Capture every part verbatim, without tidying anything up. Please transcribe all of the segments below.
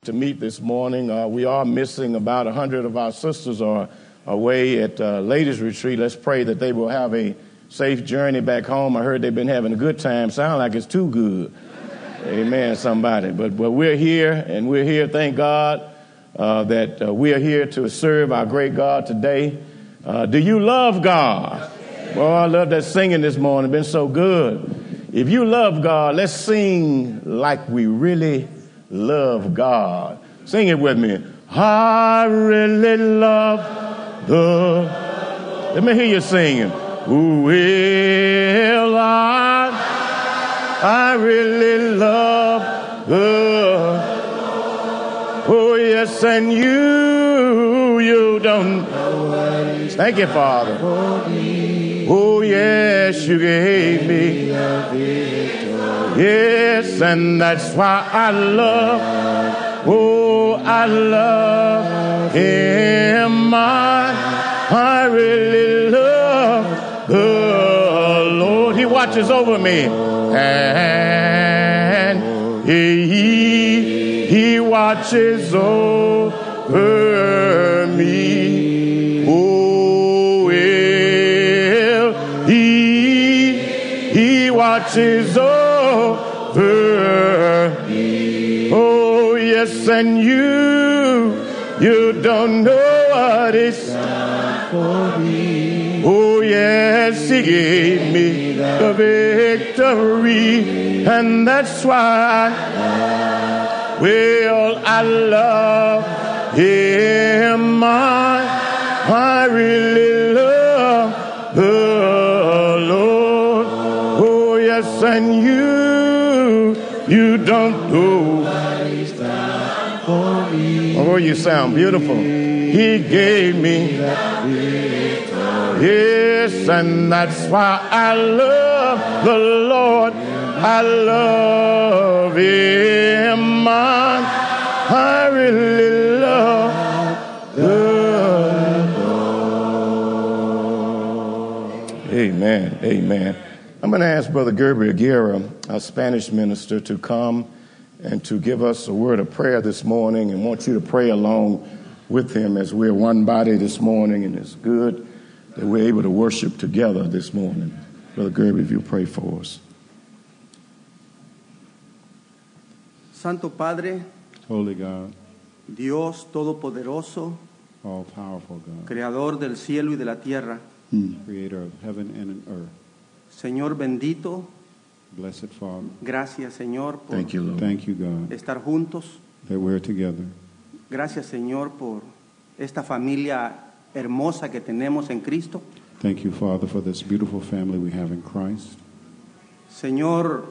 to meet this morning. Uh, we are missing about a hundred of our sisters are away at uh, ladies' retreat. Let's pray that they will have a safe journey back home. I heard they've been having a good time. Sound like it's too good. Amen, somebody. But, but we're here, and we're here, thank God, uh, that uh, we're here to serve our great God today. Uh, do you love God? Well, I love that singing this morning. It's been so good. If you love God, let's sing like we really love God. Sing it with me. I really love the... Let me hear you singing. Will I? I really love the... Oh, yes, and you, you don't... Thank you, Father. Oh, yes, you gave me. Yes, and that's why I love. Oh, I love him. I, I really love the Lord. He watches over me. And he, he watches over me. Watches over me. Oh, yes, and you, you don't know what it's done for me. Oh, yes, he gave me the victory, and that's why I, well, I love him. I, I really love the and you, you don't know. Oh, you sound beautiful. He gave me that victory. Yes, and that's why I love the Lord. I love him. I, I really love the Lord. Amen. Amen. I'm going to ask Brother Gabriel Guerra, our Spanish minister, to come and to give us a word of prayer this morning, and want you to pray along with him as we're one body this morning, and it's good that we're able to worship together this morning. Brother Gabriel, if you pray for us. Santo Padre, Holy God, Dios Todopoderoso, all powerful God, Creador del cielo y de la tierra, hmm. Creator of heaven and earth. Señor bendito, blessed Father, gracias Señor por Thank you, Lord. Thank you, God, estar juntos. that we're together. Gracias Señor por esta familia hermosa que tenemos en Cristo. Thank you, Father, for this beautiful family we have in Christ. Señor,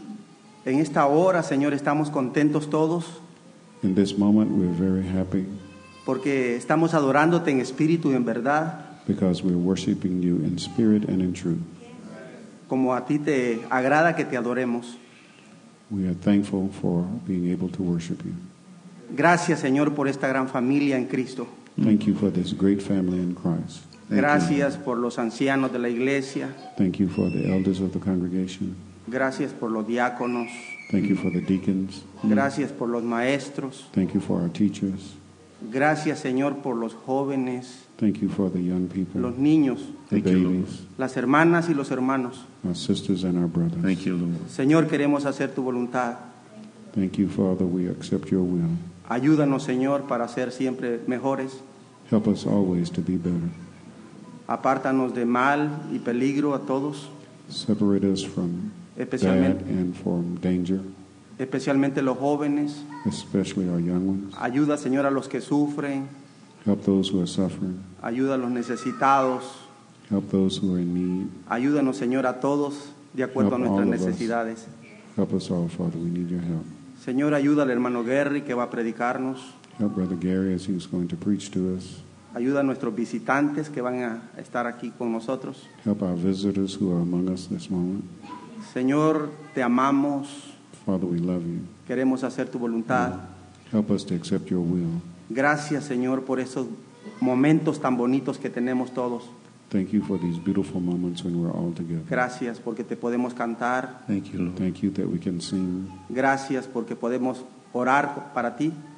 en esta hora, Señor, estamos contentos todos. In this moment, we're very happy porque estamos adorándote en espíritu y en verdad. because we're worshiping you in spirit and in truth. Como a ti te agrada que te adoremos. We are thankful for being able to worship you. Gracias, Señor, por esta gran familia en Cristo. Thank you for this great family in Christ. Thank Gracias you. por los ancianos de la iglesia. Thank you for the elders of the congregation. Gracias por los diáconos. Thank you for the deacons. Gracias por los maestros. Thank you for our teachers. Gracias, Señor, por los jóvenes, Thank you for the young people, los niños, the Thank you, Lord. babies, las hermanas y los hermanos. our sisters and our brothers. Thank you, Lord. Señor, queremos hacer tu voluntad. Thank you, Father. We accept your will. Ayúdanos, Señor, para ser siempre mejores. Help us always to be better. Apártanos de mal y peligro a todos, Separate us from bad especialmente, and from danger, especialmente los jóvenes. especially our young ones. Ayuda, Señor, a los que sufren. Help those who are suffering. Ayuda a los necesitados. Help those who are in need. Ayúdanos, Señor, a todos de acuerdo a Help nuestras all of us. necesidades. Help us all, Father. We need your help. Señor, ayuda al hermano Gary que va a predicarnos. Help Brother Gary as he's going to preach to us. Ayuda a nuestros visitantes que van a estar aquí con nosotros. Help our visitors who are among us this moment. Señor, te amamos. Father, we love you. Queremos hacer tu voluntad. Help us to accept your will. Gracias, Señor, por esos momentos tan bonitos que tenemos todos. Thank you for these beautiful moments when we're all together. Gracias porque te podemos cantar. Thank you, Lord. Thank you that we can sing. Gracias porque podemos orar para ti.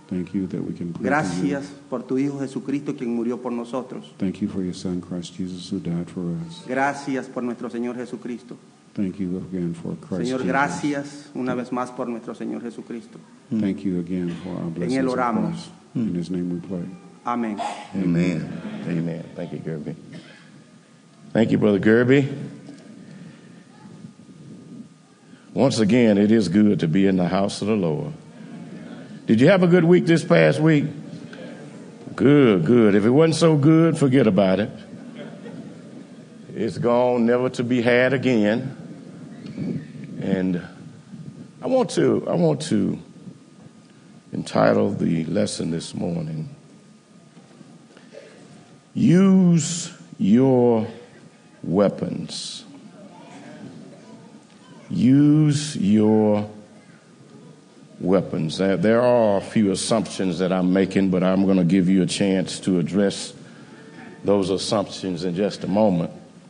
Thank you that we can pray to Gracias you. por tu Hijo Jesucristo, quien murió por nosotros. Thank you for your Son, Christ Jesus, who died for us. Gracias por nuestro Señor Jesucristo. Thank you again for Christ Señor, Jesus. gracias una vez más por nuestro Señor Jesucristo. Thank you again for our En blessings Él of oramos. Christ. In His name we pray. Amén. Amen. Amen. Thank you, Gerby. Thank you, Brother Gerby. Once again, it is good to be in the house of the Lord. Did you have a good week this past week? Good, good. If it wasn't so good, forget about it. It's gone, never to be had again. And I want to, I want to entitle the lesson this morning, Use Your Weapons. Use your weapons. There, there are a few assumptions that I'm making, but I'm going to give you a chance to address those assumptions in just a moment.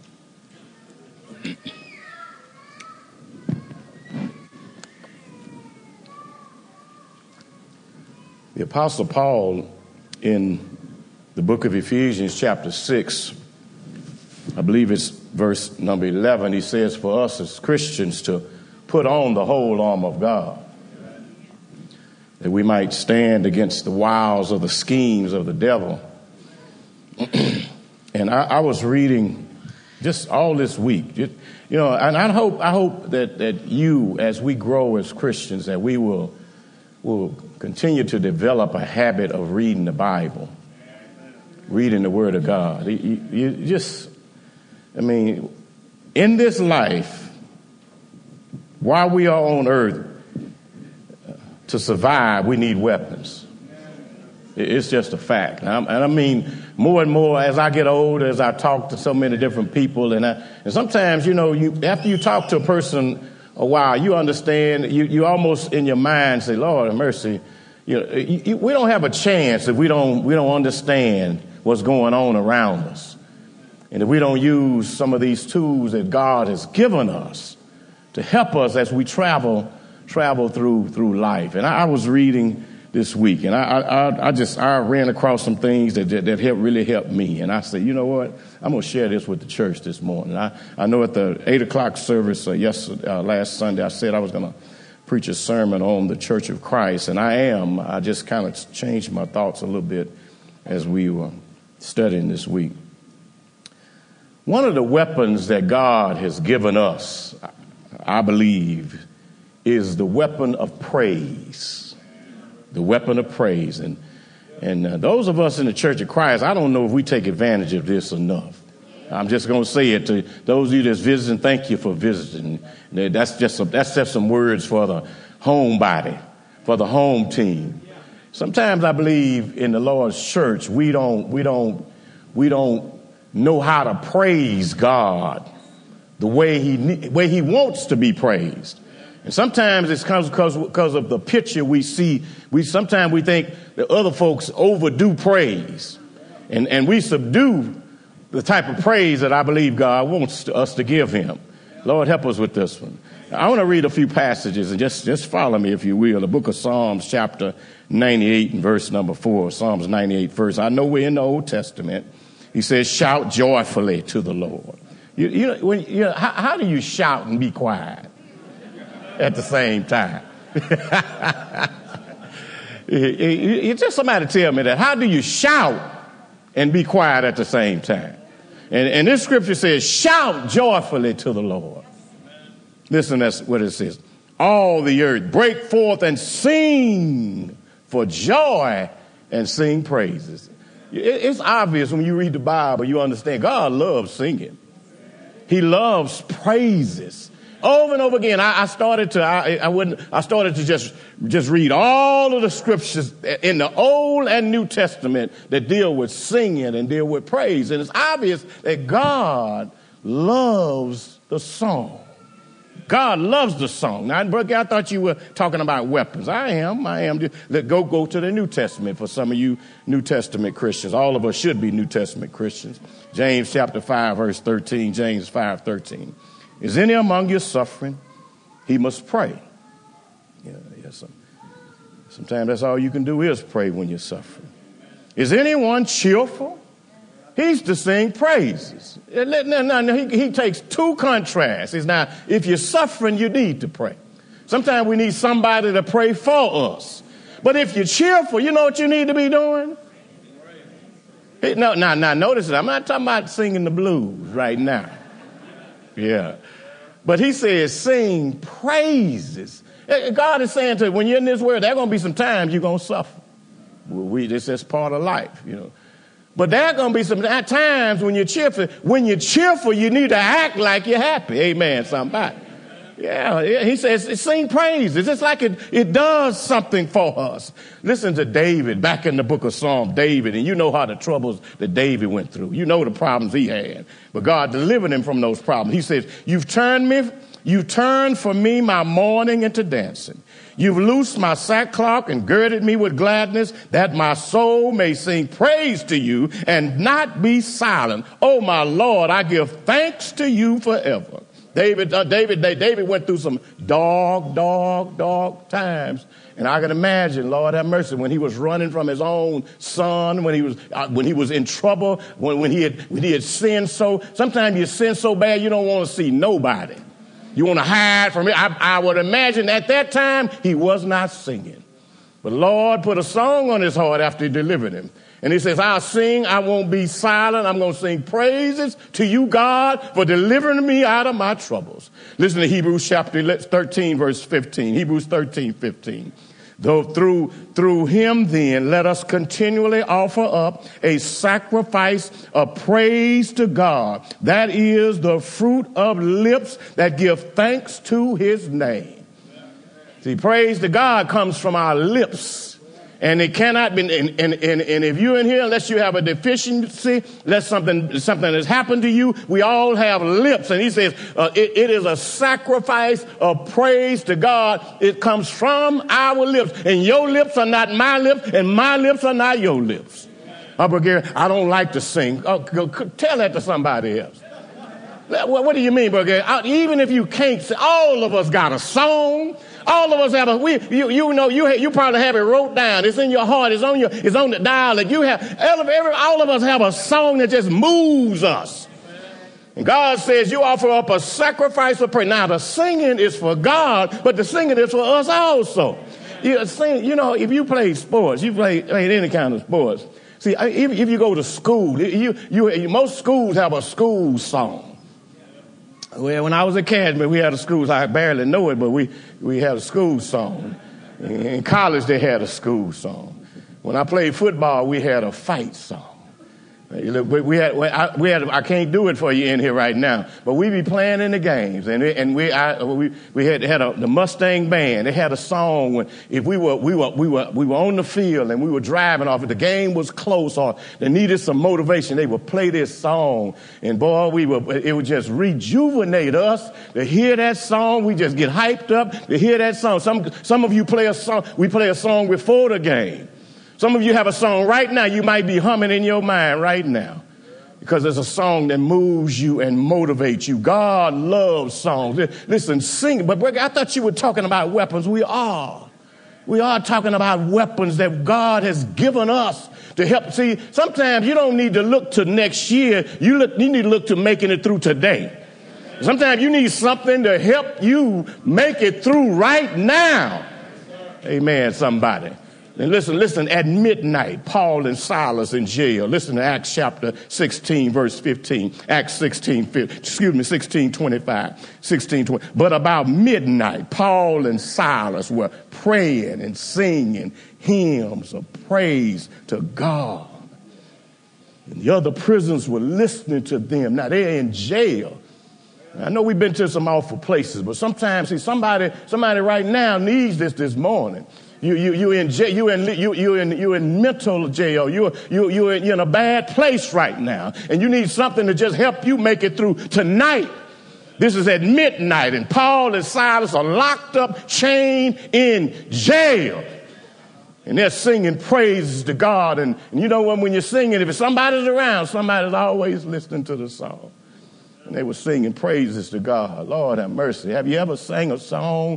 The Apostle Paul, in the book of Ephesians, chapter six, I believe it's verse number eleven, he says for us as Christians to put on the whole armor of God, that we might stand against the wiles of the schemes of the devil. And I, I was reading just all this week, just, you know, and I hope I hope that, that you, as we grow as Christians, that we will will continue to develop a habit of reading the Bible, reading the Word of God. You, you just, I mean, in this life, while we are on earth, to survive, we need weapons. It's just a fact. And I mean, more and more as I get older, as I talk to so many different people, and, I, and sometimes, you know, you after you talk to a person a while, you understand, you, you almost in your mind say, Lord have mercy, you know, you, you, we don't have a chance if we don't we don't understand what's going on around us. And if we don't use some of these tools that God has given us to help us as we travel travel through through life. And I, I was reading this week, and I, I I just I ran across some things that that, that helped, really helped me. And I said, you know what? I'm going to share this with the church this morning. I, I know at the eight o'clock service uh, yesterday, uh, last Sunday, I said I was going to preach a sermon on the Church of Christ, and I am. I just kind of changed my thoughts a little bit as we were studying this week. One of the weapons that God has given us, I believe, is the weapon of praise. The weapon of praise. And and uh, those of us in the Church of Christ, I don't know if we take advantage of this enough. I'm just going to say it to those of you that's visiting. Thank you for visiting. That's just some, that's just some words for the home body, for the home team. Sometimes I believe in the Lord's church we don't we don't we don't know how to praise God the way he way he wants to be praised. And sometimes it's because because of the picture we see. We sometimes we think that other folks overdo praise, and and we subdue the type of praise that I believe God wants to, us to give him. Lord, help us with this one. I want to read a few passages, and just just follow me if you will. The book of Psalms, chapter ninety-eight, and verse number four. Psalms ninety-eight, verse. I know we're in the Old Testament. He says, "Shout joyfully to the Lord." You, you know, when you know, how, how do you shout and be quiet at the same time? It's just somebody tell me that. How do you shout and be quiet at the same time? And, and this scripture says, shout joyfully to the Lord. Listen, that's what it says. All the earth, break forth and sing for joy and sing praises. It's obvious when you read the Bible, you understand God loves singing. He loves praises. Over and over again, I, I started to I, I wouldn't I started to just just read all of the scriptures in the Old and New Testament that deal with singing and deal with praise. And it's obvious that God loves the song. God loves the song. Now, Brooke, I thought you were talking about weapons. I am. I am. Let go go to the New Testament for some of you New Testament Christians. All of us should be New Testament Christians. James chapter five, verse thirteen. James five, thirteen. Is any among you suffering? He must pray. Yeah, yes, some, Sometimes that's all you can do is pray when you're suffering. Is anyone cheerful? He's to sing praises. Now, now, now, he, he takes two contrasts. He's now, if you're suffering, you need to pray. Sometimes we need somebody to pray for us. But if you're cheerful, you know what you need to be doing? Hey, no, now, now, notice it. I'm not talking about singing the blues right now. Yeah. But he says, sing praises. God is saying to you, when you're in this world, there are going to be some times you're going to suffer. Well, we, this is part of life, you know. But there are going to be some times when you're cheerful. When you're cheerful, you need to act like you're happy. Amen, somebody. Yeah, yeah. He says, sing praises. It's like it, it does something for us. Listen to David back in the book of Psalms, David, and you know how the troubles that David went through. You know the problems he had. But God delivered him from those problems. He says, you've turned me, you've turned for me my mourning into dancing. You've loosed my sackcloth and girded me with gladness, that my soul may sing praise to you and not be silent. Oh, my Lord, I give thanks to you forever. David, uh, David, David went through some dog, dog, dog times. And I can imagine, Lord have mercy, when he was running from his own son, when he was uh, when he was in trouble, when, when, he had, when he had sinned so. Sometimes you sin so bad you don't want to see nobody. You want to hide from it. I, I would imagine at that time he was not singing. But Lord put a song on his heart after he delivered him. And he says, I'll sing, I won't be silent. I'm going to sing praises to you, God, for delivering me out of my troubles. Listen to Hebrews chapter thirteen, verse fifteen. Hebrews thirteen, fifteen. Though through, through him then, let us continually offer up a sacrifice of praise to God. That is the fruit of lips that give thanks to his name. See, praise to God comes from our lips. And it cannot be, and, and, and, and if you're in here, unless you have a deficiency, unless something, something has happened to you, we all have lips. And he says, uh, it, it is a sacrifice of praise to God. It comes from our lips. And your lips are not my lips, and my lips are not your lips. Uh, Brother, I don't like to sing. Oh, go, tell that to somebody else. What, what do you mean, Brother? Even if you can't sing, all of us got a song. All of us have a, we, you, you know, you, you probably have it wrote down. It's in your heart. It's on your, it's on the dial. Like you have, every, all of us have a song that just moves us. And God says you offer up a sacrifice of prayer. Now the singing is for God, but the singing is for us also. You sing, you know, if you play sports, you play, play any kind of sports. See, if, if you go to school, you, you, most schools have a school song. Well, when I was at Academy, we had a school, I barely know it, but we, we had a school song. In college, they had a school song. When I played football, we had a fight song. We had, we had, I can't do it for you in here right now, but we be playing in the games, and and we I, we we had had a, the Mustang band. They had a song when if we were we were we were we were on the field and we were driving off. If the game was close or they needed some motivation, they would play this song, and boy, we were it would just rejuvenate us to hear that song. We just get hyped up to hear that song. Some some of you play a song. We play a song before the game. Some of you have a song right now you might be humming in your mind right now because it's a song that moves you and motivates you. God loves songs. Listen, sing. But I thought you were talking about weapons. We are. We are talking about weapons that God has given us to help. See, sometimes you don't need to look to next year. You, look, you need to look to making it through today. Sometimes you need something to help you make it through right now. Amen, somebody. And listen, listen, at midnight, Paul and Silas in jail. Listen to Acts chapter sixteen, verse fifteen. Acts sixteen, excuse me, sixteen twenty-five, sixteen twenty. But about midnight, Paul and Silas were praying and singing hymns of praise to God. And the other prisoners were listening to them. Now, they're in jail. I know we've been to some awful places, but sometimes, see, somebody, somebody right now needs this this morning. You you you in jail, you in you you in you in mental jail. You you you in, you're in a bad place right now, and you need something to just help you make it through tonight. This is at midnight, and Paul and Silas are locked up, chained in jail, and they're singing praises to God. And, and you know when when you're singing, if somebody's around, somebody's always listening to the song. And they were singing praises to God. Lord have mercy. Have you ever sang a song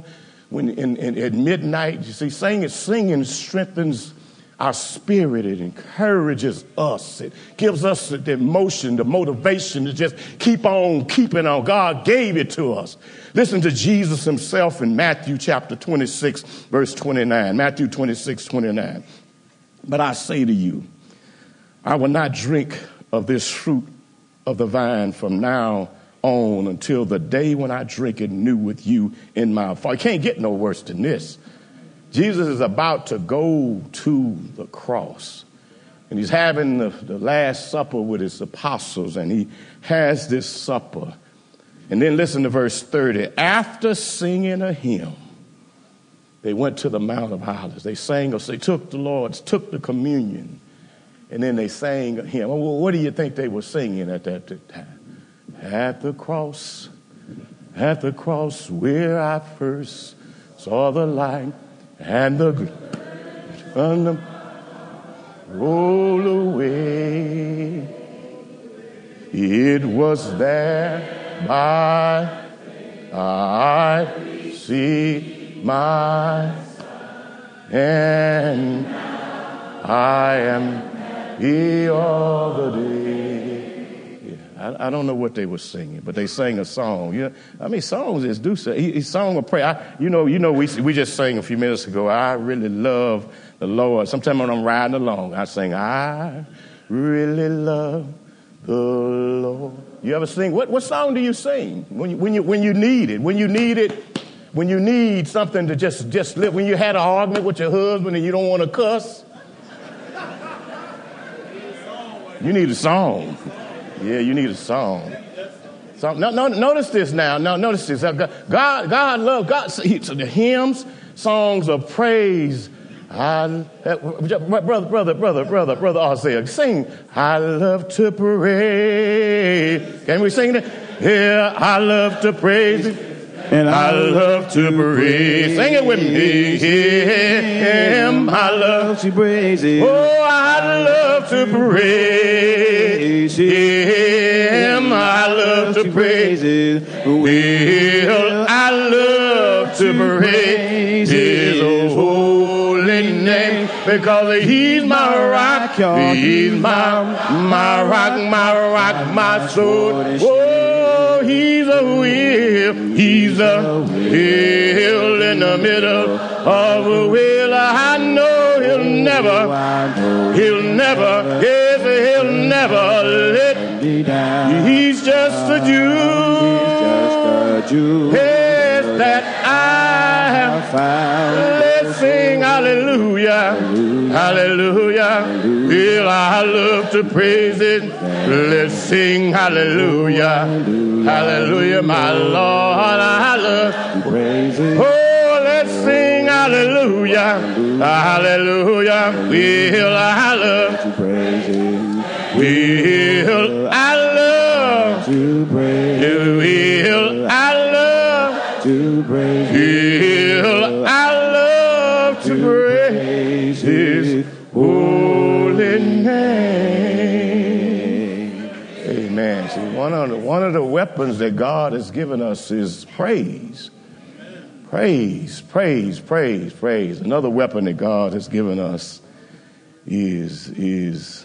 when in, in, at midnight, you see, singing, singing strengthens our spirit. It encourages us. It gives us the emotion, the motivation to just keep on keeping on. God gave it to us. Listen to Jesus himself in Matthew chapter twenty-six, verse twenty-nine. Matthew twenty-six, twenty-nine. But I say to you, I will not drink of this fruit of the vine from now on until the day when I drink it new with you in my Father. It can't get no worse than this. Jesus is about to go to the cross, and he's having the, the Last Supper with his apostles, and he has this supper. And then listen to verse thirty. After singing a hymn, they went to the Mount of Olives. They sang, or they took the Lord's, took the communion, and then they sang a hymn. Well, what do you think they were singing at that time? At the cross, at the cross where I first saw the light, and the thunder roll away. It was there by I see my and I am here all the day. Yeah, I, I don't know what they were singing, but they sang a song. Yeah, I mean, songs is do say. He, he song of prayer. I, you know, you know, we we just sang a few minutes ago. I really love the Lord. Sometimes when I'm riding along, I sing, I really love the Lord. You ever sing? What what song do you sing when you when you when you need it? When you need it, when you need something to just just live. When you had an argument with your husband and you don't want to cuss, you need a song. Yeah, you need a song. So, no, no, notice this now. Now, notice this. God, God loves God. So the hymns, songs of praise. I, brother, brother, brother, brother, brother Isaiah, sing. I love to praise. Can we sing that? Yeah, I love to praise it. And I love to praise. Sing it with me. Him, I love to praise it. Oh, I love to praise Him. I love to praise it. Well, I love to praise His holy name, because He's my rock. He's my my rock, my rock, my soul. Oh, He's a wheel. He's a wheel in the middle of a wheel. I know He'll never, He'll never, yes, He'll never let me down. He's just a Jew. He's just a Jew. Yes, that I have found. Let's sing hallelujah, hallelujah. Well, I love to praise it. Let's sing hallelujah, hallelujah, my Lord. I love to praise it. Oh, let's sing hallelujah, hallelujah. Well, I love to praise it. Well, I love to praise it. Well, I love to praise it. Well, I love to praise His holy name. Amen. See, one of the, one of the weapons that God has given us is praise. Praise, praise, praise, praise. Another weapon that God has given us is, is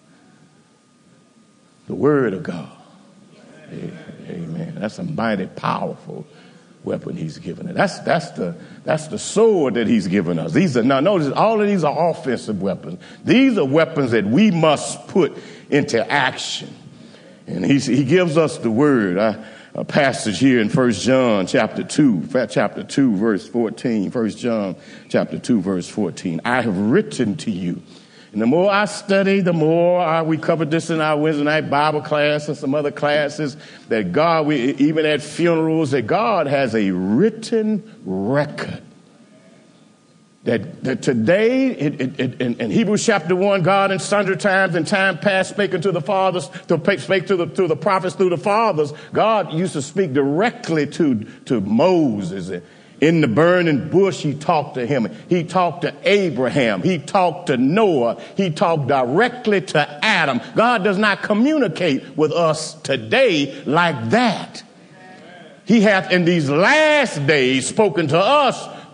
the Word of God. Amen. That's a mighty powerful weapon He's given us. That's that's the that's the sword that He's given us. These are now notice all of these are offensive weapons. These are weapons that we must put into action. And He He gives us the Word. I, a passage here in First John chapter two, chapter two, verse fourteen. First John chapter two, verse fourteen. I have written to you. And the more I study, the more I, we covered this in our Wednesday night Bible class and some other classes, that God, we, even at funerals, that God has a written record. That, that today, it, it, it, in, in Hebrews chapter one, God in sundry times and time past spake unto the fathers, to spake to the, to the prophets through the fathers. God used to speak directly to, to Moses. In the burning bush, He talked to him. He talked to Abraham. He talked to Noah. He talked directly to Adam. God does not communicate with us today like that. He hath in these last days spoken to us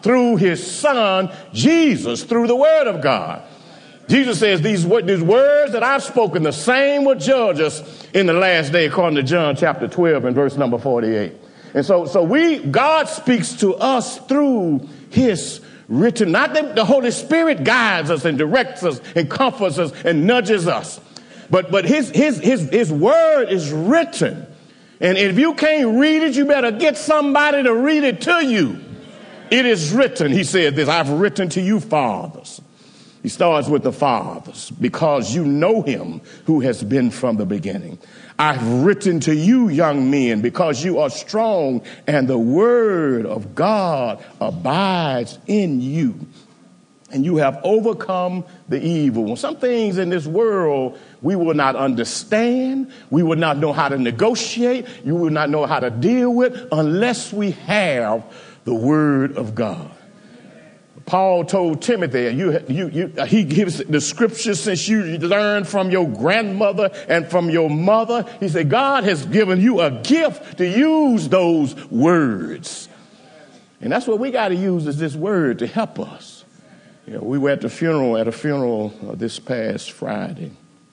through his son, Jesus, through the word of God. Jesus says these, these words that I've spoken, the same will judge us in the last day, according to John chapter twelve and verse number forty-eight. And so, so we, God speaks to us through his written, not that the Holy Spirit guides us and directs us and comforts us and nudges us, but, but his, his, his, his word is written. And if you can't read it, you better get somebody to read it to you. It is written. He said this, I've written to you, fathers. He starts with the fathers, because you know him who has been from the beginning. I've written to you, young men, because you are strong and the word of God abides in you. And you have overcome the evil. Some things in this world we will not understand. We will not know how to negotiate. You will not know how to deal with unless we have the word of God. Paul told Timothy, you, you, you, he gives the scripture since you learned from your grandmother and from your mother. He said, God has given you a gift to use those words. And that's what we got to use, is this word to help us. You know, we were at the funeral, at a funeral uh, this past Friday.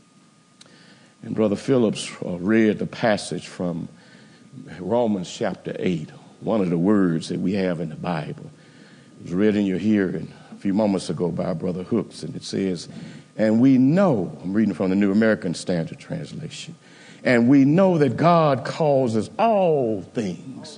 And Brother Phillips uh, read the passage from Romans chapter eight, one of the words that we have in the Bible. It was read in your hearing a few moments ago by Brother Hooks, and it says, and we know, I'm reading from the New American Standard Translation, and we know that God causes all things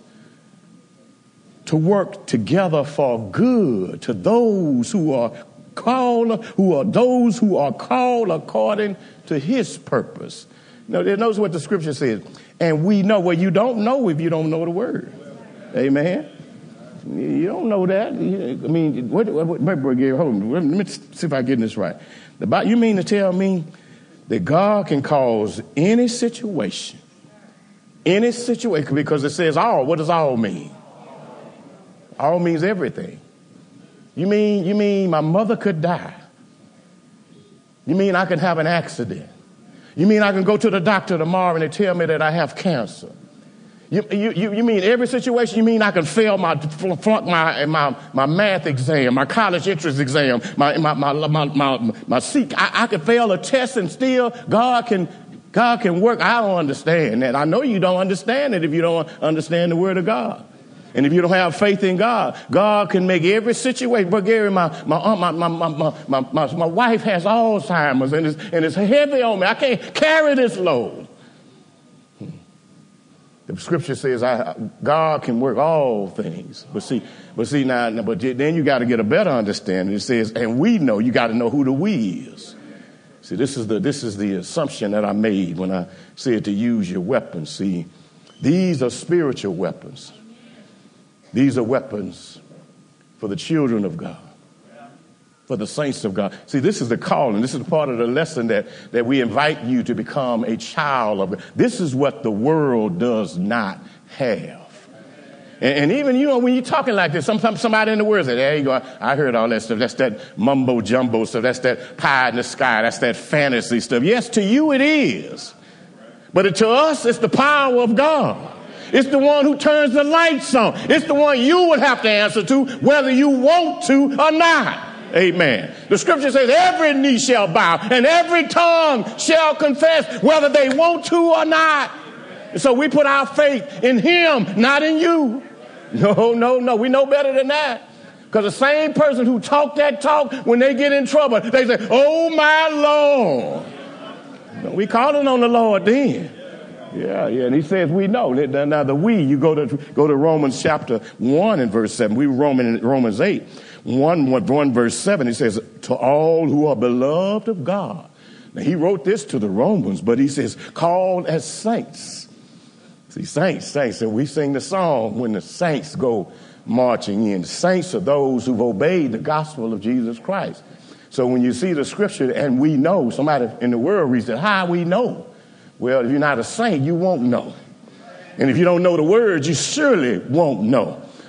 to work together for good to those who are called, who are those who are called according to his purpose. Now, notice what the scripture says. And we know, well, you don't know if you don't know the word. Amen. You don't know that. I mean, what, what, what, hold on. Let me see if I get this right. The, you mean to tell me that God can cause any situation, any situation, because it says all. What does all mean? All means everything. You mean, you mean my mother could die? You mean I can have an accident? You mean I can go to the doctor tomorrow and they tell me that I have cancer? You, you, you mean every situation? You mean I can fail my flunk my my my math exam, my college entrance exam, my my my my my, my seat? I, I can fail a test and still God can God can work. I don't understand that. I know you don't understand it if you don't understand the word of God. And if you don't have faith in God, God can make every situation. But Gary, my my my my my my, my, my wife has Alzheimer's and it's and it's heavy on me. I can't carry this load. The scripture says I, God can work all things. But see, but see now, but then you got to get a better understanding. It says, and we know, you got to know who the we is. See, this is the this is the assumption that I made when I said to use your weapons. See, these are spiritual weapons. These are weapons for the children of God, for the saints of God. See, this is the calling. This is part of the lesson that, that we invite you to become a child of God. This is what the world does not have. And, and even, you know, when you're talking like this, sometimes somebody in the world says, there you go, I heard all that stuff. That's that mumbo jumbo stuff. That's that pie in the sky. That's that fantasy stuff. Yes, to you it is. But to us, it's the power of God. It's the one who turns the lights on. It's the one you would have to answer to whether you want to or not. Amen. The scripture says every knee shall bow and every tongue shall confess whether they want to or not. And so we put our faith in him, not in you. No, no, no. We know better than that. Because the same person who talk that talk, when they get in trouble, they say, oh, my Lord. No, we calling on the Lord then. Yeah, yeah, and he says we know. Now the we, you go to go to Romans chapter one and verse seven. We Roman Romans eight, one, one verse seven. He says, to all who are beloved of God. Now he wrote this to the Romans, but he says, called as saints. See, saints, saints, and we sing the song when the saints go marching in. Saints are those who've obeyed the gospel of Jesus Christ. So when you see the scripture, and we know, somebody in the world reads it, how we know? Well, if you're not a saint, you won't know. And if you don't know the words, you surely won't know.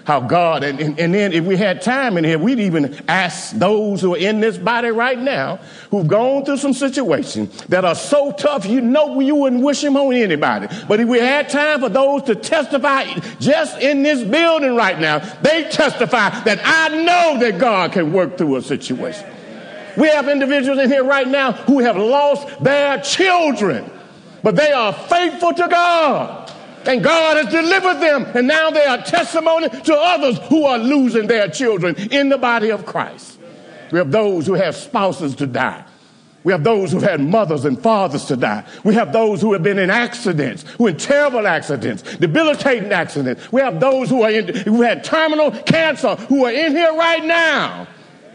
How God, and, and, and then if we had time in here, we'd even ask those who are in this body right now who've gone through some situations that are so tough, you know you wouldn't wish them on anybody. But if we had time for those to testify just in this building right now, they testify that I know that God can work through a situation. We have individuals in here right now who have lost their children, but they are faithful to God. And God has delivered them, and now they are testimony to others who are losing their children in the body of Christ. We have those who have spouses to die. We have those who had mothers and fathers to die. We have those who have been in accidents, who in terrible accidents, debilitating accidents. We have those who are in, who had terminal cancer, who are in here right now,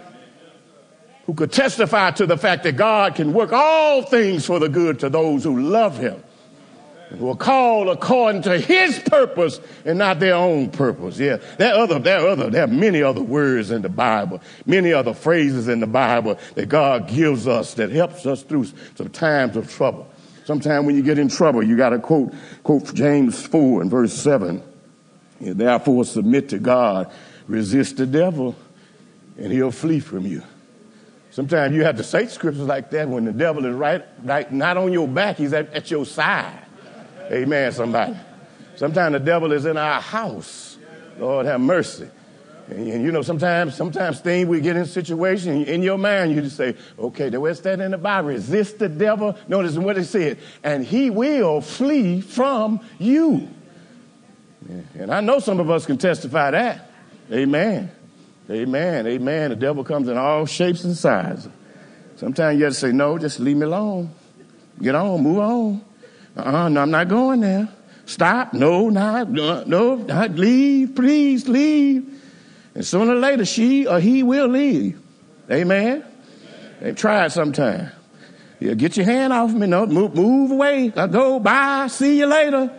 who could testify to the fact that God can work all things for the good to those who love him, and who are called according to his purpose and not their own purpose. Yeah, there are other, there are other, there are many other words in the Bible, many other phrases in the Bible that God gives us that helps us through some times of trouble. Sometimes when you get in trouble, you got to quote, quote James four and verse seven. Yeah, therefore submit to God, resist the devil, and he'll flee from you. Sometimes you have to say scriptures like that when the devil is right, right not on your back, he's at, at your side. Amen, somebody. Sometimes the devil is in our house. Lord have mercy. And, and you know, sometimes, sometimes things we get in situations in your mind, you just say, okay, where's that in the Bible? Resist the devil. Notice what it said. And he will flee from you. And I know some of us can testify that. Amen. Amen. Amen. The devil comes in all shapes and sizes. Sometimes you have to say, no, just leave me alone. Get on, move on. Uh-uh, no, I'm not going there. Stop. No, not, no, no, not leave. Please leave. And sooner or later, she or he will leave. Amen. They try it sometime. Yeah, get your hand off me. No, move, move away. I go. Bye. See you later.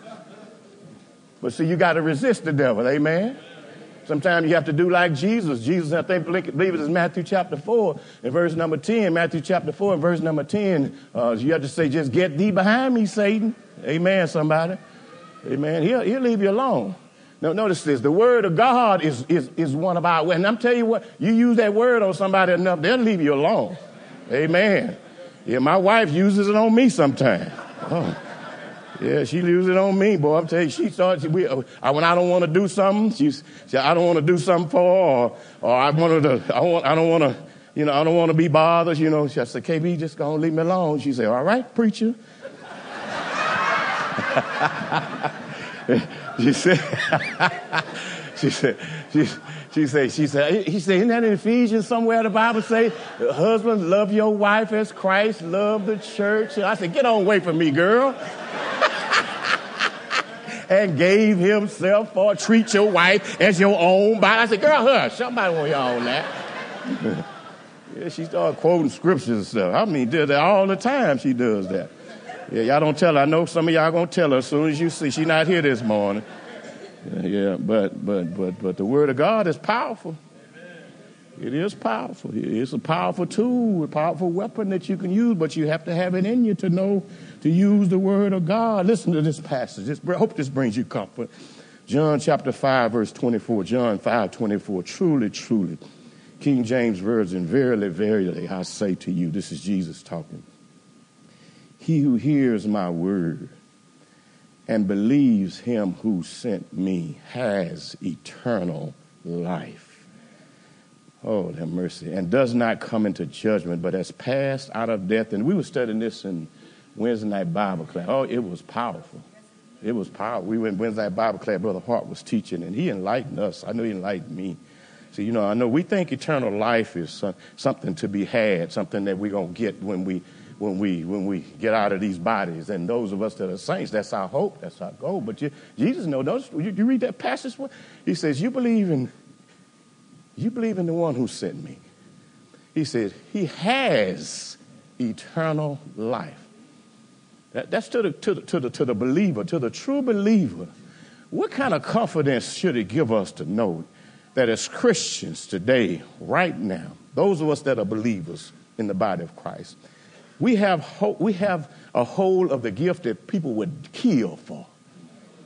But see, you got to resist the devil. Amen. Sometimes you have to do like Jesus. Jesus, I think, believe it is Matthew chapter four and verse number ten. Matthew chapter four and verse number ten. Uh, you have to say, just get thee behind me, Satan. Amen, somebody. Amen. He'll, he'll leave you alone. Now, notice this. The word of God is, is, is one of our, and I'm telling you what, you use that word on somebody enough, they'll leave you alone. Amen. Yeah, my wife uses it on me sometimes. Oh. Yeah, she uses it on me, boy. I'm telling you, she starts, we, uh, when I don't want to do something, she's, she, I don't want to do something for her, or, or I want to, I want, I don't want to, you know, I don't want to be bothered, you know. She said, K B, just go and leave me alone. She said, all right, preacher. she said, she said, she, she said, she said, he said, isn't that in Ephesians somewhere the Bible say, husbands, love your wife as Christ loved the church? I said, get on away from me, girl. And gave himself for treat your wife as your own body. I said, girl, hush. Somebody want y'all on that. Yeah, she started quoting scriptures and stuff. I mean, does that all the time. She does that. Yeah, y'all don't tell her. I know some of y'all gonna tell her as soon as you see she's not here this morning. Yeah, yeah, but but but but the word of God is powerful. It is powerful. It's a powerful tool, a powerful weapon that you can use, but you have to have it in you to know to use the word of God. Listen to this passage. This, I hope this brings you comfort. John chapter five, verse twenty-four. John five, twenty-four. Truly, truly. King James Version, verily, verily, I say to you, this is Jesus talking. He who hears my word and believes him who sent me has eternal life. Oh, have mercy. And does not come into judgment, but has passed out of death. And we were studying this in Wednesday night Bible class. Oh, it was powerful. It was powerful. We went Wednesday night Bible class. Brother Hart was teaching, and he enlightened us. I know he enlightened me. So, you know, I know we think eternal life is some, something to be had, something that we're going to get when we when we when we get out of these bodies. And those of us that are saints, that's our hope, that's our goal. But you, Jesus knows, those, you, you read that passage, he says, you believe in You believe in the one who sent me. He said, he has eternal life. That, that's to the, to, the, to, the, to the believer, to the true believer. What kind of confidence should it give us to know that as Christians today, right now, those of us that are believers in the body of Christ, we have hope, we have a hold of the gift that people would kill for.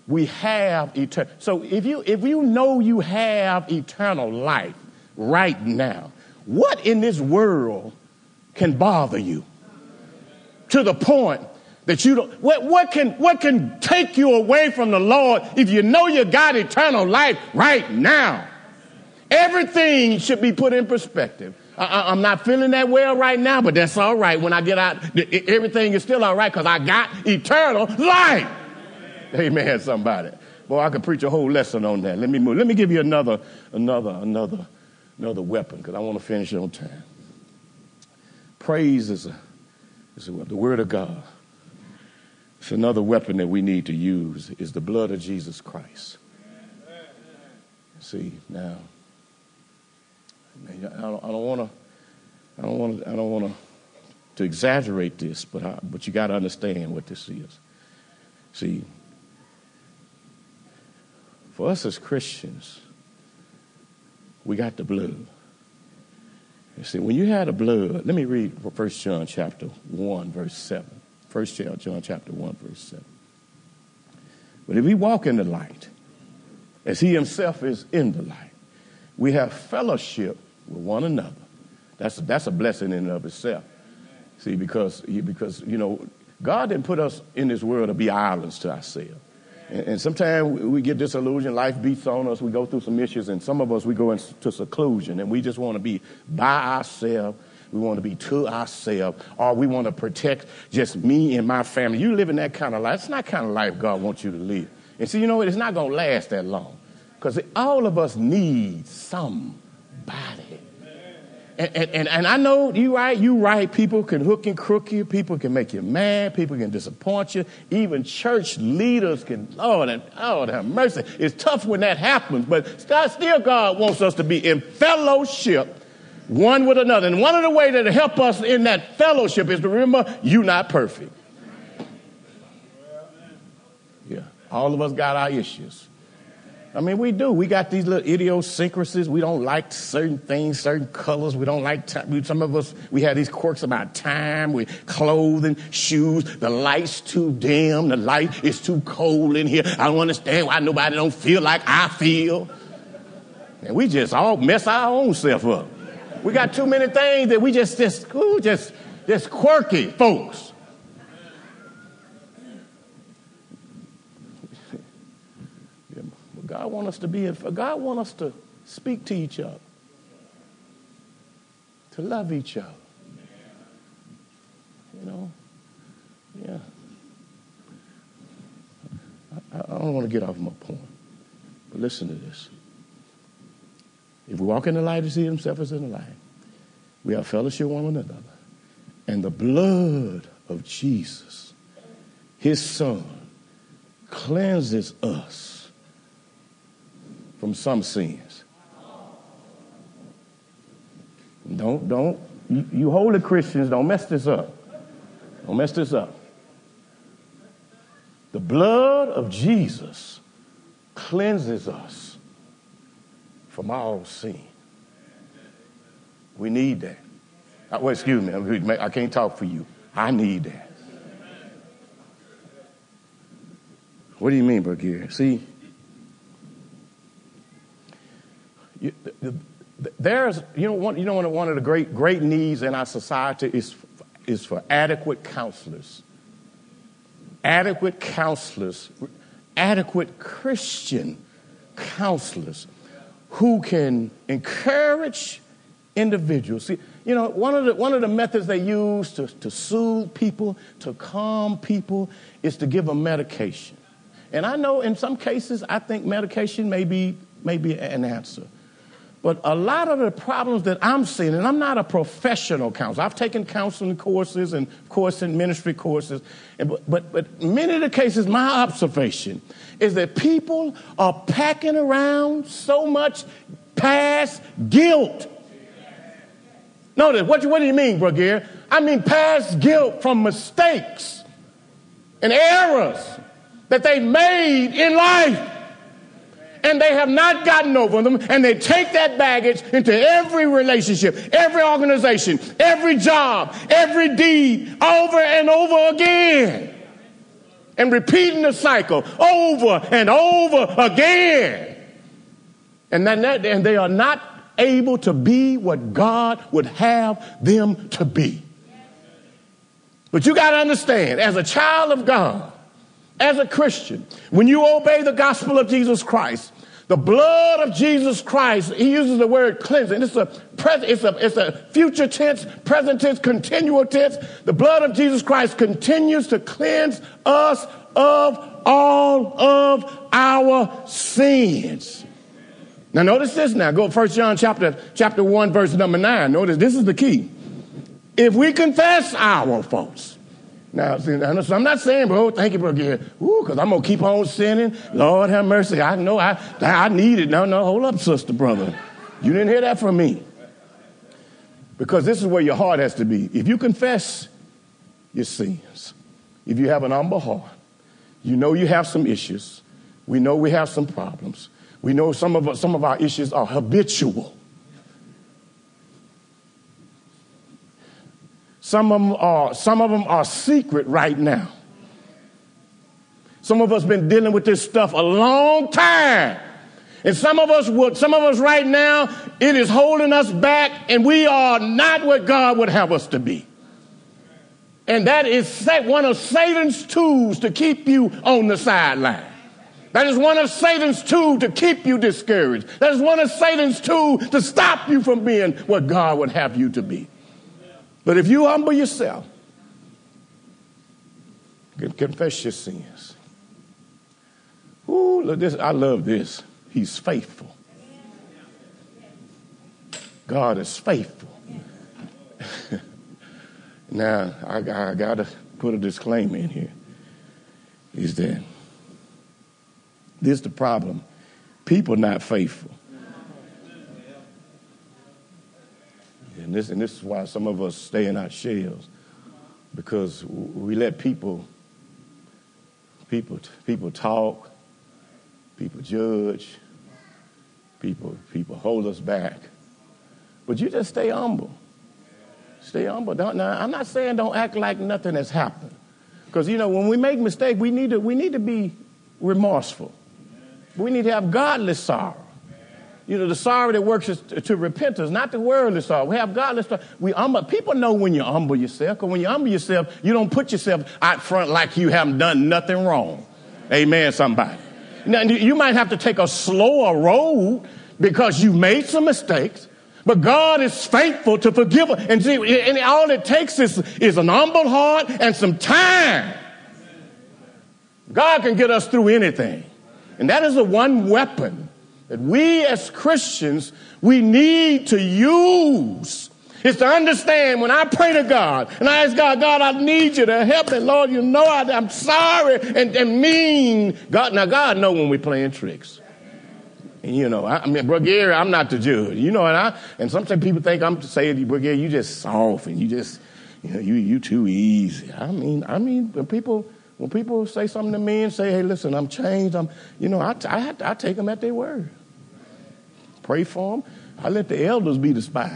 we have eternal. So if you if you know you have eternal life right now, what in this world can bother you to the point that you don't? What what can what can take you away from the Lord if you know you got eternal life right now? Everything should be put in perspective. I, I'm not feeling that well right now, but that's all right. When I get out, everything is still all right because I got eternal life. Amen, somebody. Boy, I could preach a whole lesson on that. Let me move. Let me give you another, another, another, another weapon because I want to finish it on time. Praise is, a, is a, the word of God. It's another weapon that we need to use is the blood of Jesus Christ. See, now, I don't want to, I don't want to, I don't want to, to exaggerate this, but I, but you got to understand what this is. See, for us as Christians, we got the blood. You see, when you had the blood, let me read First John chapter one, verse seven. First John chapter one, verse seven. But if we walk in the light, as he himself is in the light, we have fellowship with one another. That's that's a blessing in and of itself. See, because because you know God didn't put us in this world to be islands to ourselves. And, and sometimes we get disillusioned. Life beats on us. We go through some issues, and some of us we go into seclusion, and we just want to be by ourselves. We want to be to ourselves, or we want to protect just me and my family. You live in that kind of life. It's not the kind of life God wants you to live. And see, you know what? It's not going to last that long. Because all of us need somebody. And, and, and I know you right, you right. People can hook and crook you. People can make you mad. People can disappoint you. Even church leaders can, Lord, and, Lord have mercy. It's tough when that happens. But still God wants us to be in fellowship one with another. And one of the ways that help us in that fellowship is to remember you're not perfect. Yeah, all of us got our issues. I mean, we do. We got these little idiosyncrasies. We don't like certain things, certain colors. We don't like time. Some of us, we have these quirks about time, with clothing, shoes. The light's too dim. The light is too cold in here. I don't understand why nobody don't feel like I feel. And we just all mess our own self up. We got too many things that we just, just, ooh, just, just quirky folks. God want us to be, God want us to speak to each other, to love each other. You know, yeah. I, I don't want to get off my point, but listen to this. If we walk in the light as he himself is in the light, we have fellowship with one another, and the blood of Jesus, his son, cleanses us from some sins. Don't, don't, you, you holy Christians, don't mess this up. Don't mess this up. The blood of Jesus cleanses us from all sin. We need that. Uh, well, excuse me, I can't talk for you. I need that. What do you mean, Brigadier? See, You, the, the, there's, you know, one, you know, one of the great, great needs in our society is, is for adequate counselors, adequate counselors, adequate Christian counselors who can encourage individuals. See, you know, one of the one of the methods they use to, to soothe people, to calm people, is to give them medication. And I know in some cases, I think medication may be may be an answer. But a lot of the problems that I'm seeing, and I'm not a professional counselor. I've taken counseling courses and, of course, in ministry courses. And, but, but, but many of the cases, my observation is that people are packing around so much past guilt. Notice, what, what do you mean, Brigadier? I mean past guilt from mistakes and errors that they've made in life. And they have not gotten over them, and they take that baggage into every relationship, every organization, every job, every deed, over and over again. and repeating the cycle over and over again. And, that, and they are not able to be what God would have them to be. But you got to understand, as a child of God, as a Christian, when you obey the gospel of Jesus Christ, the blood of Jesus Christ, he uses the word cleansing. It's a, present, it's a, it's a future tense, present tense, continual tense. The blood of Jesus Christ continues to cleanse us of all of our sins. Now notice this now. Go to First John chapter, chapter one, verse number nine. Notice this is the key. If we confess our faults. Now, see, so I'm not saying, bro, thank you, bro, again. Ooh, because I'm going to keep on sinning. Lord have mercy. I know I, I need it. No, no, hold up, sister, brother. You didn't hear that from me. Because this is where your heart has to be. If you confess your sins, if you have an humble heart, you know you have some issues. We know we have some problems. We know some of, some of our issues are habitual. Some of them are, some of them are secret right now. Some of us been dealing with this stuff a long time. And some of us would, some of us right now, it is holding us back, and we are not what God would have us to be. And that is one of Satan's tools to keep you on the sideline. That is one of Satan's tools to keep you discouraged. That is one of Satan's tools to stop you from being what God would have you to be. But if you humble yourself, confess your sins. Ooh, look this, I love this. He's faithful. God is faithful. Now, I, I got to put a disclaimer in here. Is that this is the problem. People not faithful. And this, and this is why some of us stay in our shells, because we let people, people, people talk, people judge, people, people hold us back. But you just stay humble. Stay humble. Don't, now, I'm not saying don't act like nothing has happened, because you know when we make mistakes, we need to we need to be remorseful. We need to have godly sorrow. You know, the sorrow that works is to, to repentance, not the worldly sorrow. We have godly sorrow. We humble. People know when you humble yourself, because when you humble yourself, you don't put yourself out front like you haven't done nothing wrong. Amen, somebody. Now, you might have to take a slower road because you made some mistakes, but God is faithful to forgive us. And, see, and all it takes is, is an humble heart and some time. God can get us through anything. And that is the one weapon that we as Christians, we need to use. Is to understand when I pray to God and I ask God, God, I need you to help me. Lord, you know I, I'm sorry and, and mean. God, now God know when we're playing tricks. And you know, I, I mean, Brother Gary, I'm not the judge. You know, and I and sometimes people think I'm saying, Brother Gary, you just soft and you just, you know, you you too easy. I mean, I mean, when people when people say something to me and say, hey, listen, I'm changed. I'm, you know, I I, I take them at their word. Pray for them. I let the elders be despised.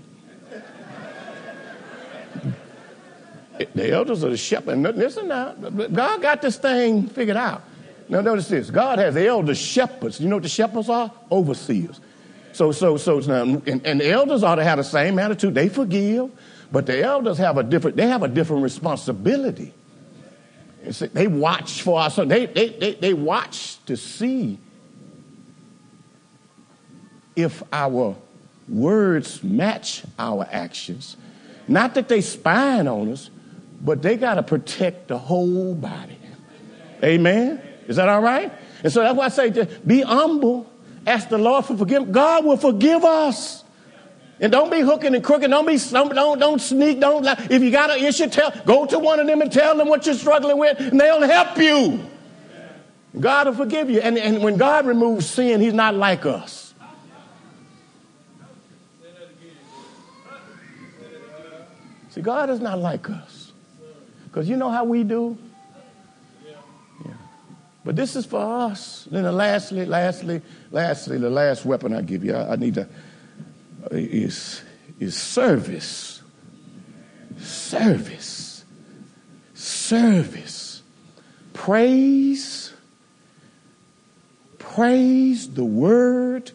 The elders are the shepherd. Listen now, God got this thing figured out. Now notice this. God has elder shepherds. You know what the shepherds are? Overseers. So, so, so, now, and, and the elders ought to have the same attitude. They forgive, but the elders have a different, they have a different responsibility. They watch for us. They, they, they, they watch to see if our words match our actions. Not that they spying on us, but they got to protect the whole body. Amen? Is that all right? And so that's why I say, just be humble. Ask the Lord for forgiveness. God will forgive us. And don't be hooking and crooking. Don't be don't don't, don't sneak. Don't lie. If you got an issue, tell go to one of them and tell them what you're struggling with, and they'll help you. God will forgive you. And, and when God removes sin, he's not like us. See, God is not like us. Because you know how we do? Yeah. But this is for us. Then lastly, lastly, lastly, the last weapon I give you, I, I need to, uh, is, is service. Service. Service. praise, praise, the word,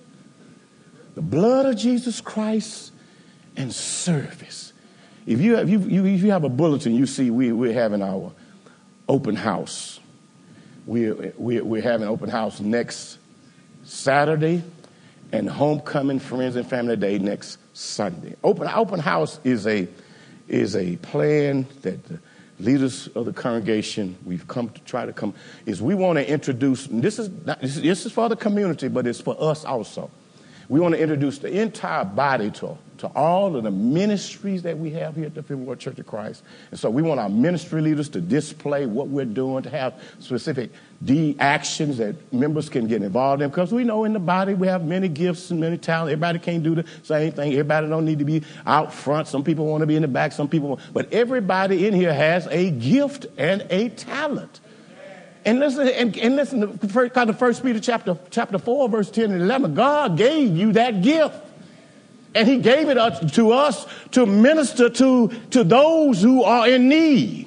the blood of Jesus Christ, and service. If you have, you, you, if you have a bulletin, you see we, we're having our open house. We're, we're, we're having open house next Saturday and homecoming friends and family day next Sunday. Open, open house is a, is a plan that the leaders of the congregation, we've come to try to come, is we want to introduce, this is, not, this, is, this is for the community, but it's for us also. We want to introduce the entire body to, to all of the ministries that we have here at the Fifth Ward Church of Christ. And so we want our ministry leaders to display what we're doing, to have specific D actions that members can get involved in. Because we know in the body we have many gifts and many talents. Everybody can't do the same thing. Everybody don't need to be out front. Some people want to be in the back. Some people want, but everybody in here has a gift and a talent. And listen, and, and listen to first, kind of First Peter chapter chapter four, verse ten and eleven. God gave you that gift, and He gave it to us to minister to to those who are in need.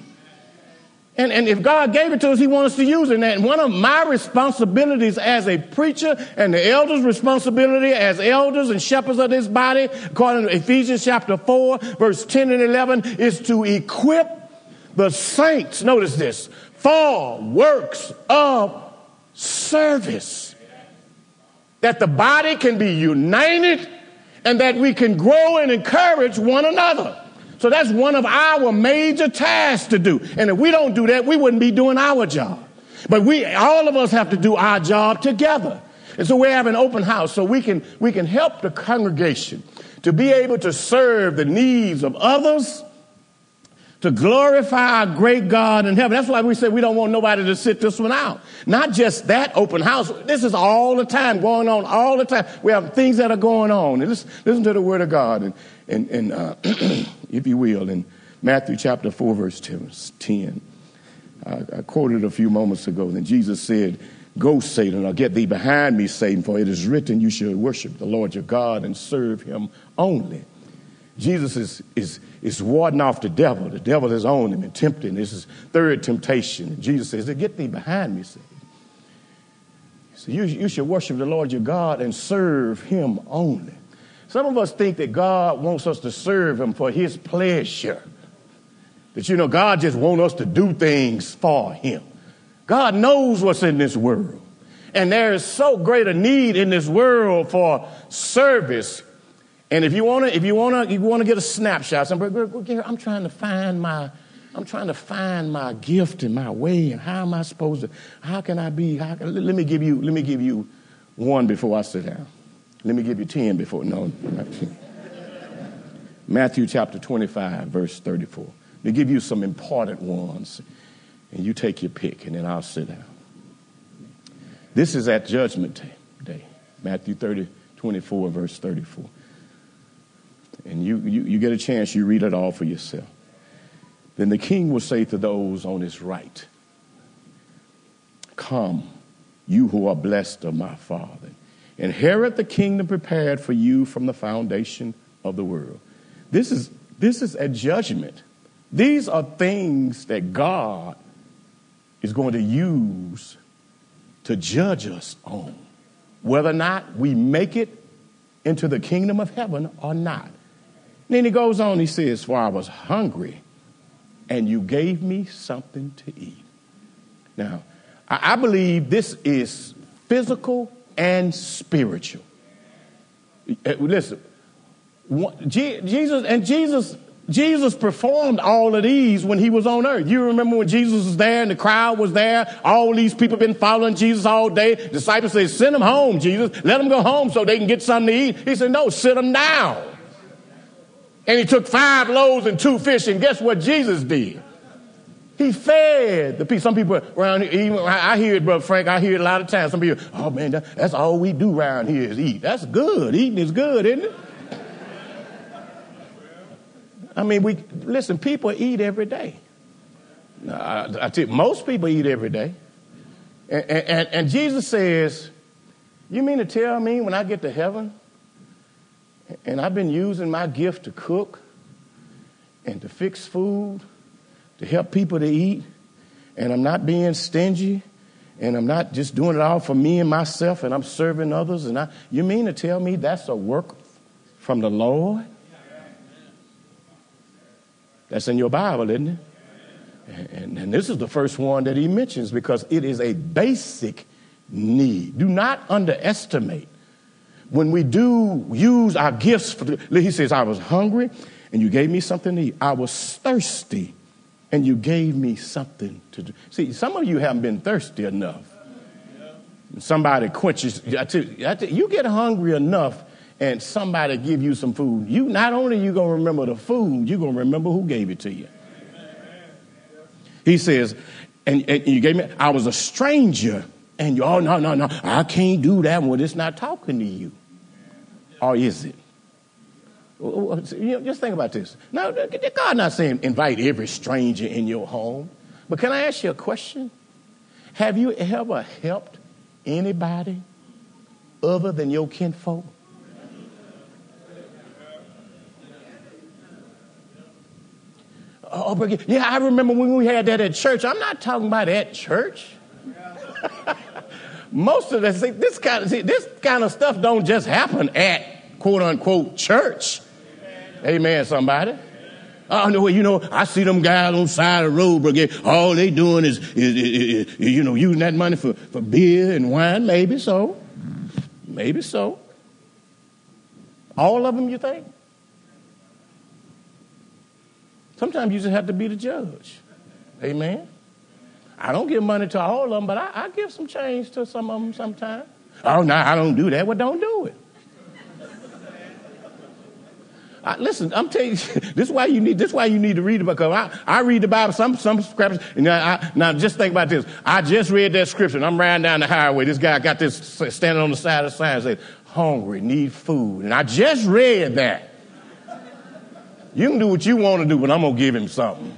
And and if God gave it to us, He wants us to use it. And one of my responsibilities as a preacher, and the elders' responsibility as elders and shepherds of this body, according to Ephesians chapter four, verse ten and eleven, is to equip the saints. Notice this. For works of service, that the body can be united and that we can grow and encourage one another. So that's one of our major tasks to do. And if we don't do that, we wouldn't be doing our job. But we, all of us have to do our job together. And so we have an open house so we can, we can help the congregation to be able to serve the needs of others, to glorify our great God in heaven. That's why we say we don't want nobody to sit this one out. Not just that open house. This is all the time, going on all the time. We have things that are going on. And listen, listen to the word of God, and, and, and uh, if you will, in Matthew chapter four, verse ten. I, I quoted a few moments ago. Then Jesus said, "Go, Satan, or get thee behind me, Satan, for it is written, you should worship the Lord your God and serve him only." Jesus is, is, is warding off the devil. The devil is on him and tempting. This is third temptation. And Jesus says, "Get thee behind me, Satan." So you, you should worship the Lord your God and serve him only. Some of us think that God wants us to serve him for his pleasure. That, you know, God just wants us to do things for him. God knows what's in this world. And there is so great a need in this world for service. And if you want to, if you want to, you want to get a snapshot, somebody, I'm trying to find my, I'm trying to find my gift and my way, and how am I supposed to? How can I be? How can, let me give you, let me give you one before I sit down. Let me give you ten before. No, not ten. Matthew chapter twenty-five, verse thirty-four. Let me give you some important ones, and you take your pick, and then I'll sit down. This is at Judgment Day. Matthew thirty, twenty-four, verse thirty-four. And you, you, you get a chance, you read it all for yourself. Then the king will say to those on his right, "Come, you who are blessed of my Father, inherit the kingdom prepared for you from the foundation of the world." This is, this is a judgment. These are things that God is going to use to judge us on, whether or not we make it into the kingdom of heaven or not. And then he goes on, he says, "For I was hungry, and you gave me something to eat." Now, I believe this is physical and spiritual. Listen, Jesus and Jesus, Jesus performed all of these when he was on earth. You remember when Jesus was there and the crowd was there, all these people been following Jesus all day. The disciples said, "Send them home, Jesus. Let them go home so they can get something to eat." He said, "No, sit them down." And he took five loaves and two fish, and guess what Jesus did? He fed the people. Some people around here, even, I hear it, Brother Frank, I hear it a lot of times. Some people, "Oh man, that, that's all we do around here is eat." That's good. Eating is good, isn't it? I mean, we listen, people eat every day. I, I tell you, most people eat every day. And, and, and Jesus says, "You mean to tell me when I get to heaven, and I've been using my gift to cook and to fix food, to help people to eat, and I'm not being stingy, and I'm not just doing it all for me and myself, and I'm serving others. And I, you mean to tell me that's a work from the Lord? That's in your Bible, isn't it? And, and this is the first one that he mentions because it is a basic need. Do not underestimate. When we do use our gifts, for the, he says, I was hungry and you gave me something to eat. I was thirsty and you gave me something to do. See, some of you haven't been thirsty enough. Somebody quenches. I tell you, I tell you, you get hungry enough and somebody give you some food. You not only you going to remember the food, you're going to remember who gave it to you. He says, and, and you gave me, I was a stranger. And you, oh, no, no, no, I can't do that when it's not talking to you. Or is it? You know, just think about this. Now, God not saying invite every stranger in your home. But can I ask you a question? Have you ever helped anybody other than your kinfolk? Oh, but yeah, I remember when we had that at church. I'm not talking about at church. Most of this, this kind of see, this kind of stuff don't just happen at quote unquote church. Amen, Amen somebody. Oh no, you know, I see them guys on the side of the road, brigade. All they doing is, is, is, is, you know, using that money for, for beer and wine. Maybe so, maybe so. All of them, you think? Sometimes you just have to be the judge. Amen. I don't give money to all of them, but I, I give some change to some of them sometimes. Oh, no, I don't do that. Well, don't do it. I, listen, I'm telling you, this is why you need. This is why you need to read it, because I, I read the Bible. Some some scriptures. And I, now just think about this. I just read that scripture. And I'm riding down the highway. This guy got this standing on the side of the sign, saying, "Hungry, need food." And I just read that. You can do what you want to do, but I'm gonna give him something.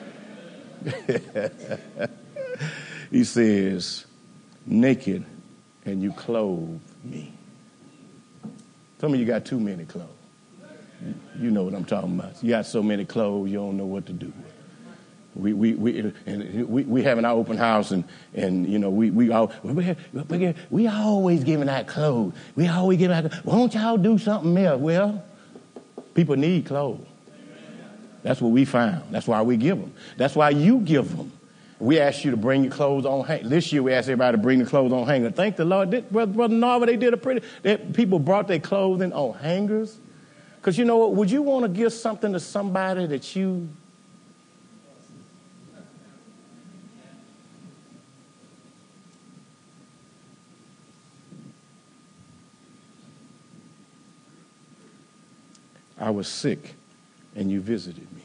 He says, naked and you clothe me. Some of you got too many clothes. You know what I'm talking about. You got so many clothes, you don't know what to do with. We we we and we, we having our open house and and you know we we all we, we always giving out clothes. We always giving out. Won't y'all do something else? Well, people need clothes. That's what we found. That's why we give them. That's why you give them. We asked you to bring your clothes on hanger. This year we asked everybody to bring the clothes on hanger. Thank the Lord. Brother, Brother Narva, they did a pretty, they, people brought their clothing on hangers. Because you know what, would you want to give something to somebody that you, I was sick and you visited me.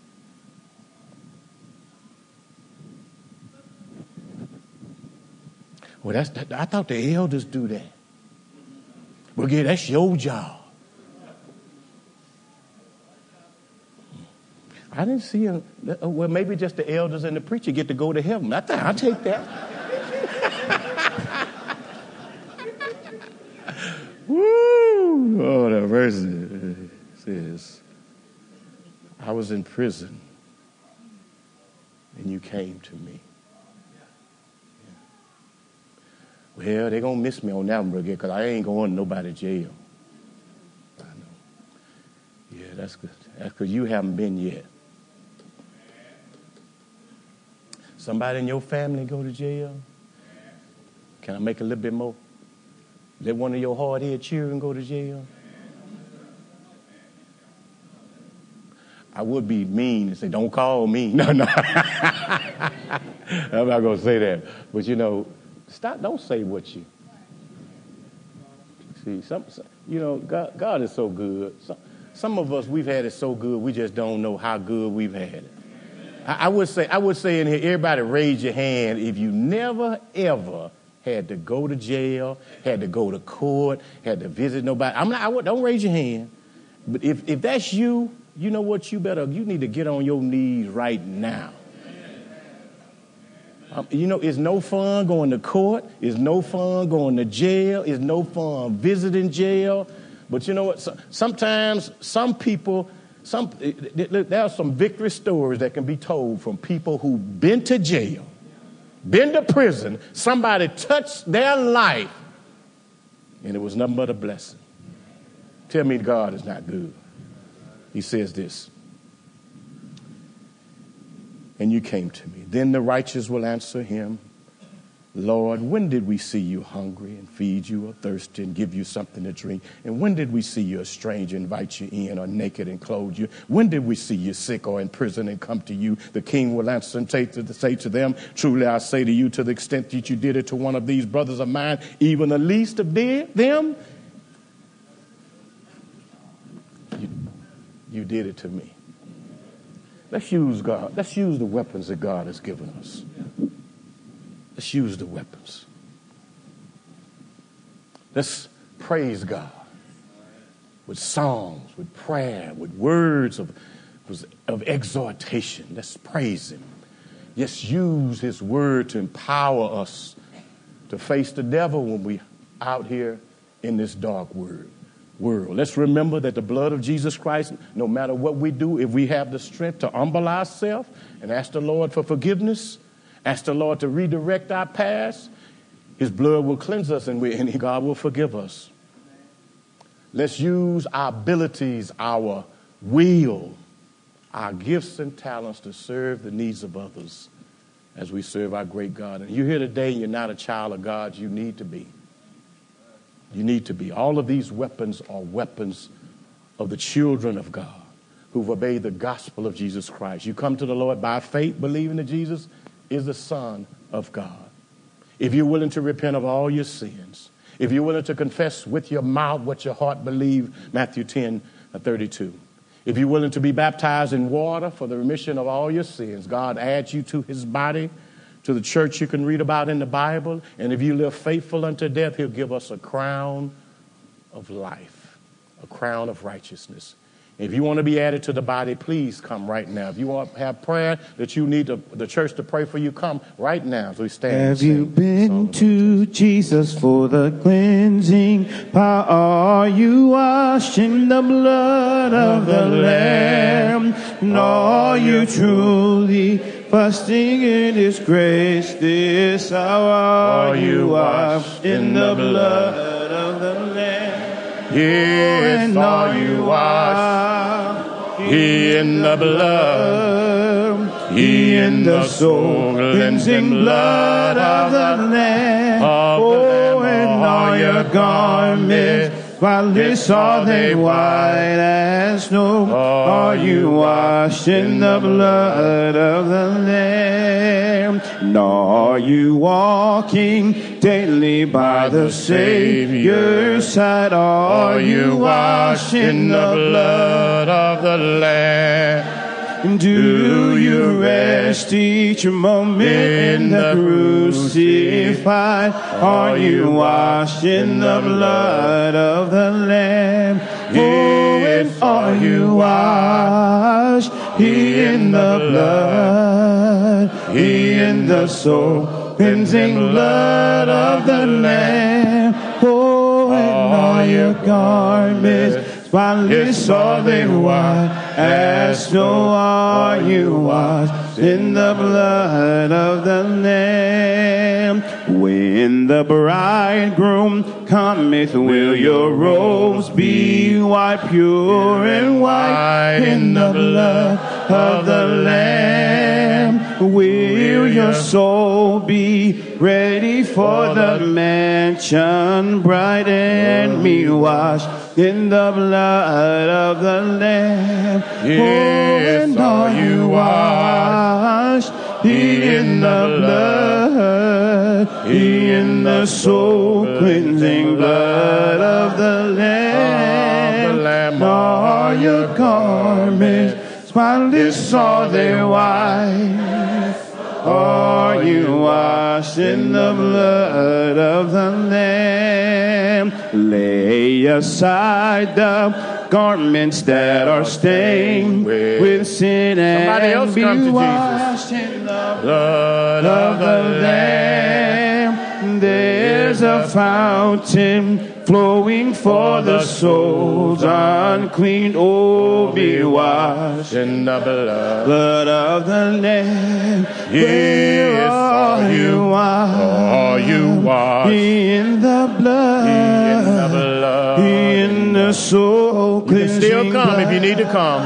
Well, that's that, I thought the elders do that. Well, yeah, that's your job. I didn't see him. Well, maybe just the elders and the preacher get to go to heaven. I thought I'll take that. Woo! Oh, the verse says, I was in prison and you came to me. Well, they're going to miss me on that one, because I ain't going to nobody jail. I know. Yeah, that's good. That's because you haven't been yet. Somebody in your family go to jail? Can I make a little bit more? Let one of your hard-headed children go to jail? I would be mean and say, don't call me. No, no. I'm not going to say that. But, you know, stop. Don't say what you. See, some, some you know, God, God is so good. Some, some of us, we've had it so good, we just don't know how good we've had it. I, I would say, I would say in here, everybody raise your hand if you never, ever had to go to jail, had to go to court, had to visit nobody. I'm not, I would, don't raise your hand. But if, if that's you, you know what? You better, you need to get on your knees right now. Um, you know, it's no fun going to court. It's no fun going to jail. It's no fun visiting jail. But you know what? So, sometimes some people, some there are some victory stories that can be told from people who've been to jail been to prison, somebody touched their life, and it was nothing but a blessing. Tell me God is not good. He says this. And you came to me. Then the righteous will answer him, Lord, when did we see you hungry and feed you, or thirsty and give you something to drink? And when did we see you a stranger, invite you in, or naked and clothe you? When did we see you sick or in prison and come to you? The king will answer and say to, say to them, truly I say to you, to the extent that you did it to one of these brothers of mine, even the least of them, you, you did it to me. Let's use God. Let's use the weapons that God has given us. Let's use the weapons. Let's praise God with songs, with prayer, with words of, of exhortation. Let's praise him. Let's use his word to empower us to face the devil when we're out here in this dark world. world. Let's remember that the blood of Jesus Christ, no matter what we do, if we have the strength to humble ourselves and ask the Lord for forgiveness, ask the Lord to redirect our past, his blood will cleanse us and, we, and God will forgive us. Let's use our abilities, our will, our gifts and talents to serve the needs of others as we serve our great God. And you're here today and you're not a child of God, you need to be. You need to be. All of these weapons are weapons of the children of God who've obeyed the gospel of Jesus Christ. You come to the Lord by faith, believing that Jesus is the Son of God. If you're willing to repent of all your sins, if you're willing to confess with your mouth what your heart believes, Matthew ten thirty-two. If you're willing to be baptized in water for the remission of all your sins, God adds you to his body, to the church you can read about in the Bible. And if you live faithful unto death, he'll give us a crown of life, a crown of righteousness. If you want to be added to the body, please come right now. If you want to have prayer that you need to, the church to pray for you, come right now as we stand. Have you been to Jesus for the cleansing power? Are you washed in the blood of the Lamb? And are you truly fasting in his grace this hour? Are you washed in the blood of the Lamb? Yes, are you washed? He in the blood, he in the soul, cleansing blood of the Lamb. Oh, and all your garments, spotless are they white as snow. Are you washed in the blood of the Lamb? And are you walking daily by the Savior's side? Are you washed in the blood of the Lamb? Do you rest each moment in the crucified? Are you washed in the blood of the Lamb? Oh, and are you washed? He in the blood, he in the soul, cleansing blood of the Lamb. Oh, and all your garments, spotless are they white as snow. Are you washed in the blood of the Lamb? When the bridegroom cometh, will your robes be white, pure and white in the blood of the Lamb? Will your soul be ready for the mansion bright and me washed in the blood of the Lamb? Yes, oh, and are you washed? He in the blood, he in the soul, cleansing blood of the Lamb. Of the Lamb. Are your garments spotless are they white? Are you washed in the blood of the Lamb? Lay aside the garments that are stained with, with sin and be washed in the blood of the Lamb. There's a fountain flowing for the souls unclean. Oh, be washed in the blood, blood of the Lamb. Yes, are you washed? Are you washed In the blood, in the blood? in the soul You can cleansing still come blood. if you need to come.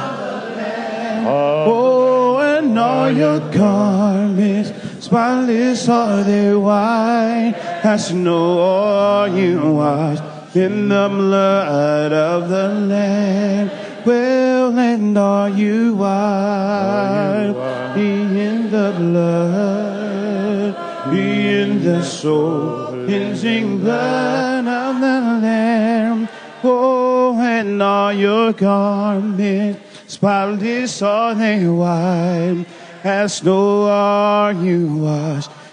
Oh, and all your garments, spotless are they white as snow. Are you washed in the blood of the Lamb? Well, and are you washed in the blood, in the soul cleansing blood of the Lamb? Oh, and all your garments, spotless are they white as snow. Are you washed